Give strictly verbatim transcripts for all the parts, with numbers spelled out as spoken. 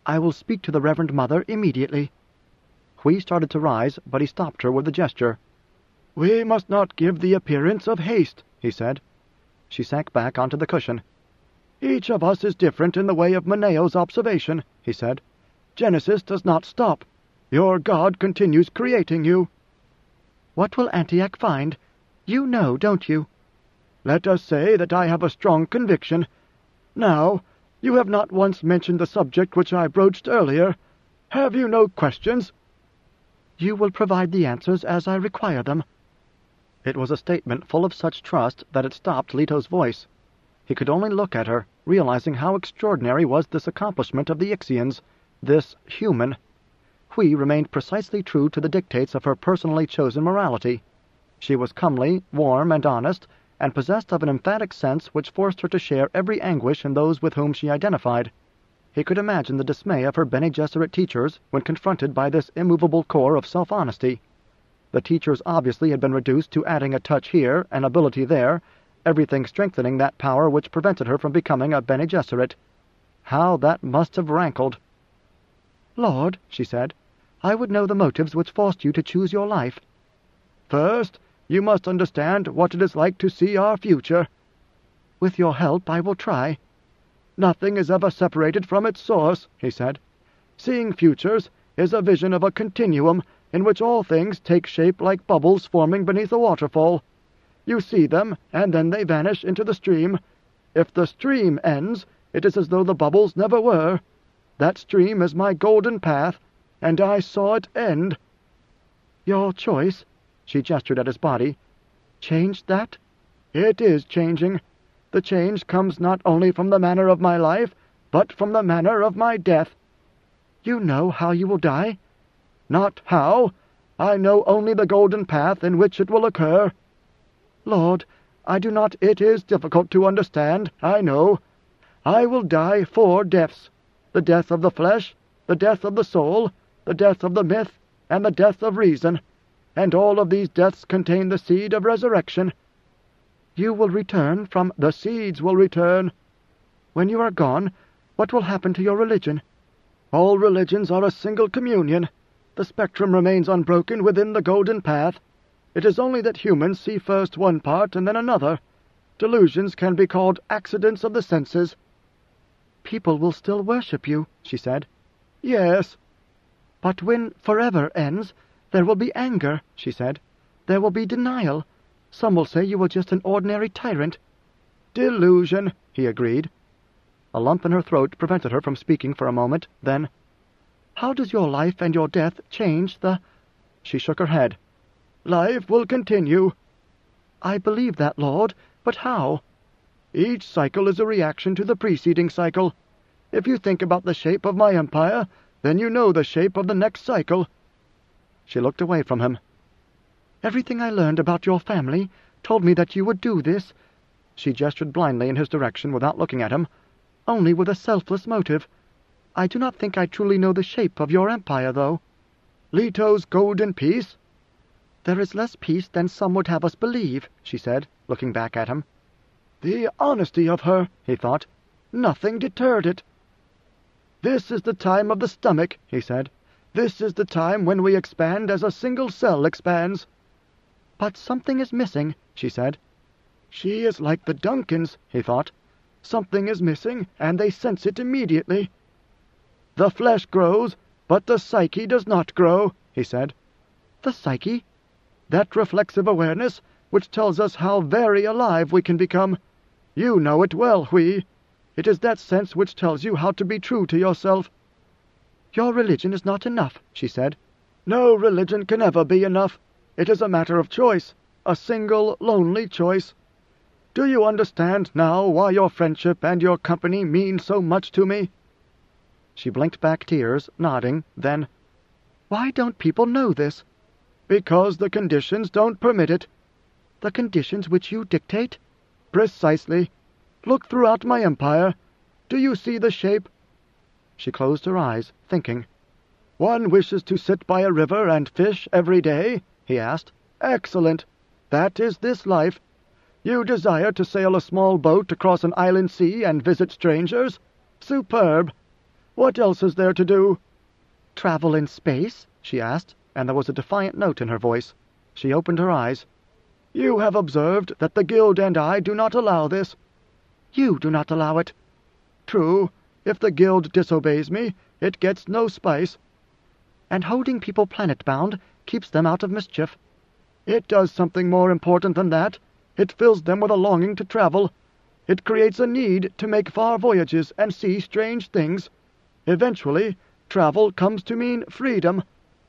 I will speak to the Reverend Mother immediately." Hui started to rise, but he stopped her with a gesture. "We must not give the appearance of haste," he said. She sank back onto the cushion. "Each of us is different in the way of Maneo's observation," he said. "Genesis does not stop. Your God continues creating you." "What will Antioch find? You know, don't you?" "Let us say that I have a strong conviction. Now, you have not once mentioned the subject which I broached earlier. Have you no questions?" "You will provide the answers as I require them." It was a statement full of such trust that it stopped Leto's voice. He could only look at her, realizing how extraordinary was this accomplishment of the Ixians, this human. Hui remained precisely true to the dictates of her personally chosen morality. She was comely, warm, and honest, and possessed of an emphatic sense which forced her to share every anguish in those with whom she identified. He could imagine the dismay of her Bene Gesserit teachers when confronted by this immovable core of self-honesty. The teachers obviously had been reduced to adding a touch here, an ability there, everything strengthening that power which prevented her from becoming a Bene Gesserit. How that must have rankled! "Lord," she said, "I would know the motives which forced you to choose your life." "First, you must understand what it is like to see our future." "With your help, I will try." "Nothing is ever separated from its source," he said. "Seeing futures is a vision of a continuum in which all things take shape like bubbles forming beneath a waterfall. You see them, and then they vanish into the stream. If the stream ends, it is as though the bubbles never were. That stream is my golden path, and I saw it end." "Your choice," she gestured at his body, "changed that?" "It is changing. The change comes not only from the manner of my life, but from the manner of my death." "You know how you will die?" "Not how. I know only the golden path in which it will occur." "Lord, I do not—" "It is difficult to understand, I know. I will die four deaths: the death of the flesh, the death of the soul, the death of the myth, and the death of reason, and all of these deaths contain the seed of resurrection." "You will return from—" "The seeds will return." "When you are gone, what will happen to your religion?" "All religions are a single communion. The spectrum remains unbroken within the golden path. It is only that humans see first one part and then another. Delusions can be called accidents of the senses." "People will still worship you," she said. "Yes." "But when forever ends, there will be anger," she said. "There will be denial. Some will say you are just an ordinary tyrant." "Delusion," he agreed. A lump in her throat prevented her from speaking for a moment. Then, "How does your life and your death change the—" She shook her head. "Life will continue." "I believe that, Lord, but how?" "Each cycle is a reaction to the preceding cycle. If you think about the shape of my empire, then you know the shape of the next cycle." She looked away from him. "Everything I learned about your family told me that you would do this." She gestured blindly in his direction without looking at him, "only with a selfless motive. I do not think I truly know the shape of your empire, though." "Leto's golden peace?" "There is less peace than some would have us believe," she said, looking back at him. The honesty of her, he thought. Nothing deterred it. "This is the time of the stomach," he said. "This is the time when we expand as a single cell expands." "But something is missing," she said. "She is like the Duncans," he thought. "Something is missing, and they sense it immediately." "The flesh grows, but the psyche does not grow," he said. "The psyche?" "That reflexive awareness which tells us how very alive we can become. You know it well, Hui. It is that sense which tells you how to be true to yourself." "Your religion is not enough," she said. "No religion can ever be enough. It is a matter of choice, a single, lonely choice. Do you understand now why your friendship and your company mean so much to me?" She blinked back tears, nodding, then, "Why don't people know this?" "Because the conditions don't permit it." "The conditions which you dictate?" "Precisely. Look throughout my empire. Do you see the shape?" She closed her eyes, thinking. "One wishes to sit by a river and fish every day?" he asked. "Excellent. That is this life. You desire to sail a small boat across an island sea and visit strangers? Superb. What else is there to do?" "Travel in space?" she asked, and there was a defiant note in her voice. She opened her eyes. "You have observed that the Guild and I do not allow this." "You do not allow it." "True. If the Guild disobeys me, it gets no spice." "And holding people planet-bound keeps them out of mischief." "It does something more important than that. It fills them with a longing to travel. It creates a need to make far voyages and see strange things. Eventually, travel comes to mean freedom."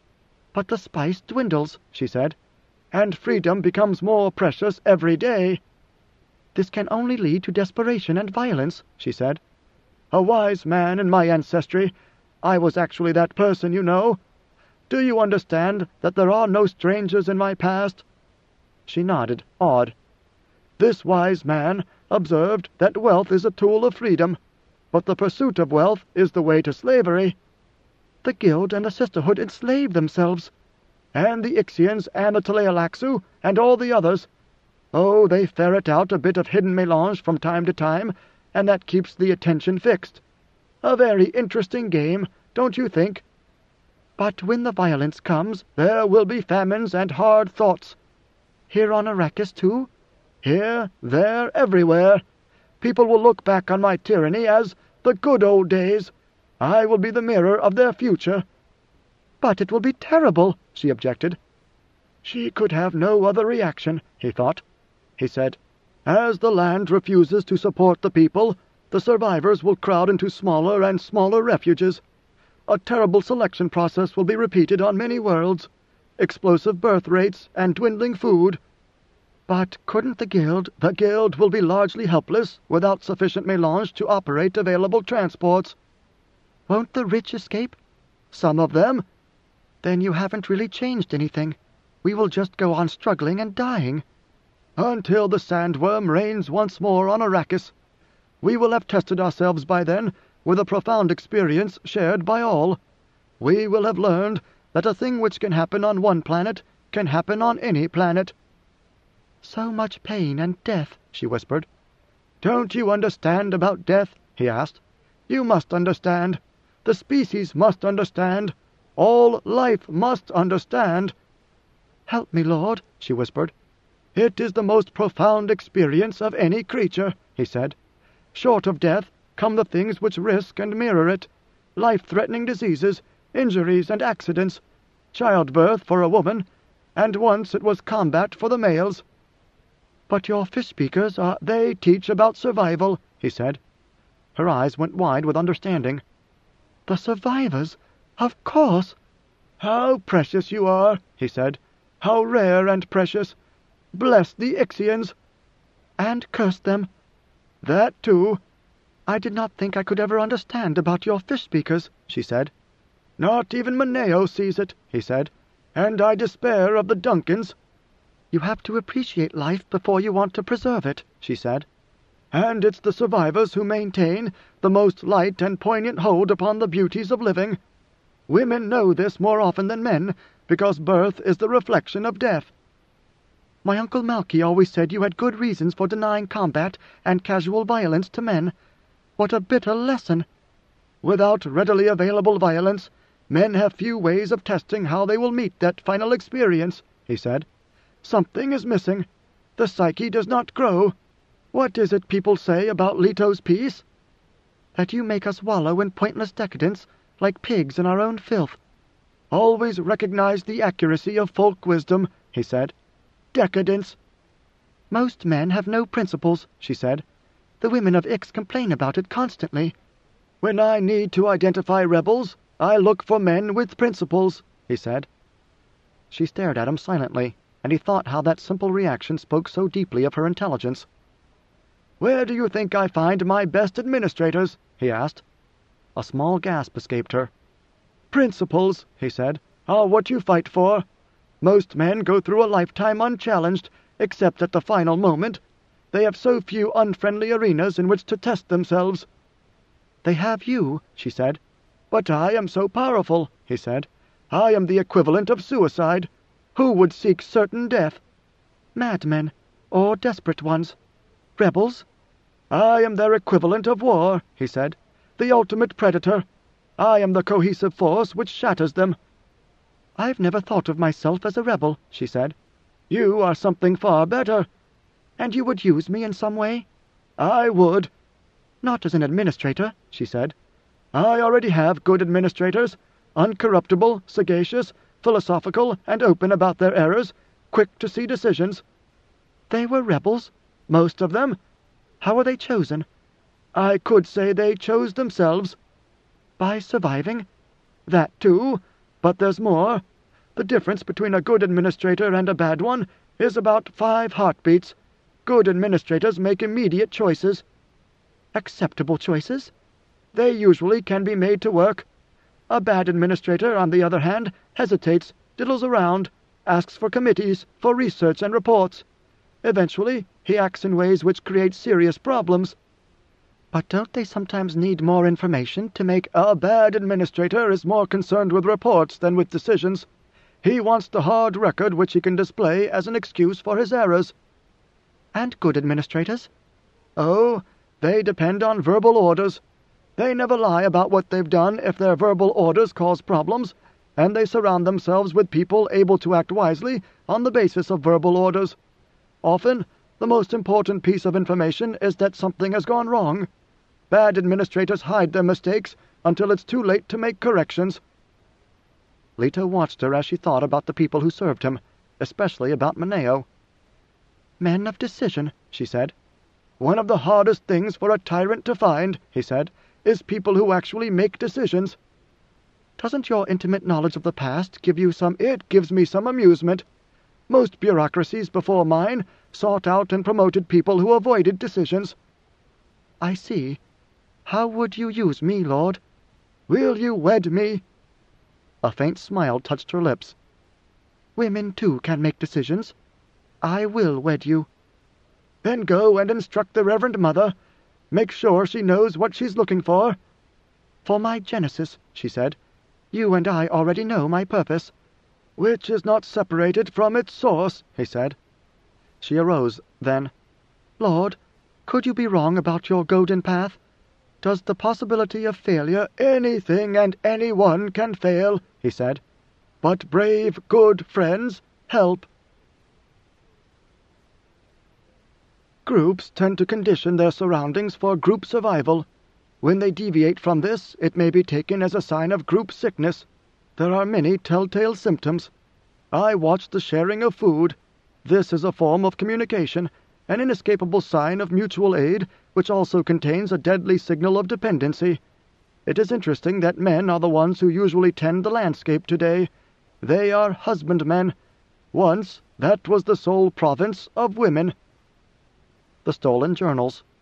"But the spice dwindles," she said. "And freedom becomes more precious every day." "This can only lead to desperation and violence," she said. "A wise man in my ancestry. I was actually that person, you know. Do you understand that there are no strangers in my past?" She nodded, awed. "This wise man observed that wealth is a tool of freedom, but the pursuit of wealth is the way to slavery." "The Guild and the Sisterhood enslave themselves." "And the Ixians and the Tleilaxu and all the others. Oh, they ferret out a bit of hidden melange from time to time, and that keeps the attention fixed. A very interesting game, don't you think?" "But when the violence comes, there will be famines and hard thoughts." "Here on Arrakis, too?" "Here, there, everywhere. People will look back on my tyranny as the good old days. I will be the mirror of their future." "But it will be terrible," she objected. She could have no other reaction, he thought. He said, "As the land refuses to support the people, the survivors will crowd into smaller and smaller refuges. A terrible selection process will be repeated on many worlds. Explosive birth rates and dwindling food." "But couldn't the Guild—" "The Guild will be largely helpless without sufficient melange to operate available transports." "Won't the rich escape?" "Some of them." "Then you haven't really changed anything. We will just go on struggling and dying." "Until the sandworm reigns once more on Arrakis. We will have tested ourselves by then with a profound experience shared by all. We will have learned that a thing which can happen on one planet can happen on any planet." "So much pain and death," she whispered. "Don't you understand about death?" he asked. "You must understand. The species must understand. All life must understand." "Help me, Lord," she whispered. "It is the most profound experience of any creature," he said. "Short of death come the things which risk and mirror it. Life-threatening diseases, injuries and accidents. Childbirth for a woman, and once it was combat for the males." "But your fish speakers are—" "They teach about survival," he said. Her eyes went wide with understanding. "The survivors? Of course." "How precious you are," he said. "How rare and precious. Bless the Ixians." "And curse them." "That too." "I did not think I could ever understand about your fish speakers," she said. "Not even Mineo sees it," he said. "And I despair of the Duncans." "You have to appreciate life before you want to preserve it," she said. "And it's the survivors who maintain the most light and poignant hold upon the beauties of living. Women know this more often than men, because birth is the reflection of death." "My Uncle Malky always said you had good reasons for denying combat and casual violence to men. What a bitter lesson!" "Without readily available violence, men have few ways of testing how they will meet that final experience," he said. "Something is missing. The psyche does not grow. What is it people say about Leto's peace?" "That you make us wallow in pointless decadence, like pigs in our own filth." "Always recognize the accuracy of folk wisdom," he said. "Decadence." "Most men have no principles," she said. "The women of Ix complain about it constantly." "When I need to identify rebels, I look for men with principles," he said. She stared at him silently, and he thought how that simple reaction spoke so deeply of her intelligence. "Where do you think I find my best administrators?" he asked. A small gasp escaped her. "Principles," he said, "are what you fight for. Most men go through a lifetime unchallenged, except at the final moment. They have so few unfriendly arenas in which to test themselves." "They have you," she said. "But I am so powerful," he said. "I am the equivalent of suicide. Who would seek certain death?" "Madmen, or desperate ones. Rebels." "I am their equivalent of war," he said. "The ultimate predator. I am the cohesive force which shatters them." "I've never thought of myself as a rebel," she said. "You are something far better." "And you would use me in some way?" "I would." "Not as an administrator," she said. "I already have good administrators, uncorruptible, sagacious, philosophical, and open about their errors, quick to see decisions." "They were rebels?" "Most of them." "How were they chosen?" "I could say they chose themselves." "By surviving?" "That too, but there's more. The difference between a good administrator and a bad one is about five heartbeats. Good administrators make immediate choices." "Acceptable choices?" "They usually can be made to work. A bad administrator, on the other hand, hesitates, diddles around, asks for committees, for research and reports. Eventually, he acts in ways which create serious problems." "But don't they sometimes need more information to make—" "A bad administrator is more concerned with reports than with decisions. He wants the hard record which he can display as an excuse for his errors." "And good administrators?" "Oh, they depend on verbal orders. They never lie about what they've done if their verbal orders cause problems, and they surround themselves with people able to act wisely on the basis of verbal orders. Often, the most important piece of information is that something has gone wrong. Bad administrators hide their mistakes until it's too late to make corrections." Leto watched her as she thought about the people who served him, especially about Mineo. "Men of decision," she said. "One of the hardest things for a tyrant to find," he said, "is people who actually make decisions." "Doesn't your intimate knowledge of the past give you some—" "It gives me some amusement. Most bureaucracies before mine sought out and promoted people who avoided decisions." "I see. How would you use me, Lord?" "Will you wed me?" A faint smile touched her lips. "Women, too, can make decisions. I will wed you." "Then go and instruct the Reverend Mother. Make sure she knows what she's looking for." "For my Genesis," she said. "You and I already know my purpose." "Which is not separated from its source," he said. She arose, then. "Lord, could you be wrong about your golden path? Does the possibility of failure—" "Anything and anyone can fail," he said. "But brave, good friends help." Groups tend to condition their surroundings for group survival. When they deviate from this, it may be taken as a sign of group sickness. There are many telltale symptoms. I watch the sharing of food. This is a form of communication, an inescapable sign of mutual aid, which also contains a deadly signal of dependency. It is interesting that men are the ones who usually tend the landscape today. They are husbandmen. Once that was the sole province of women. The stolen journals.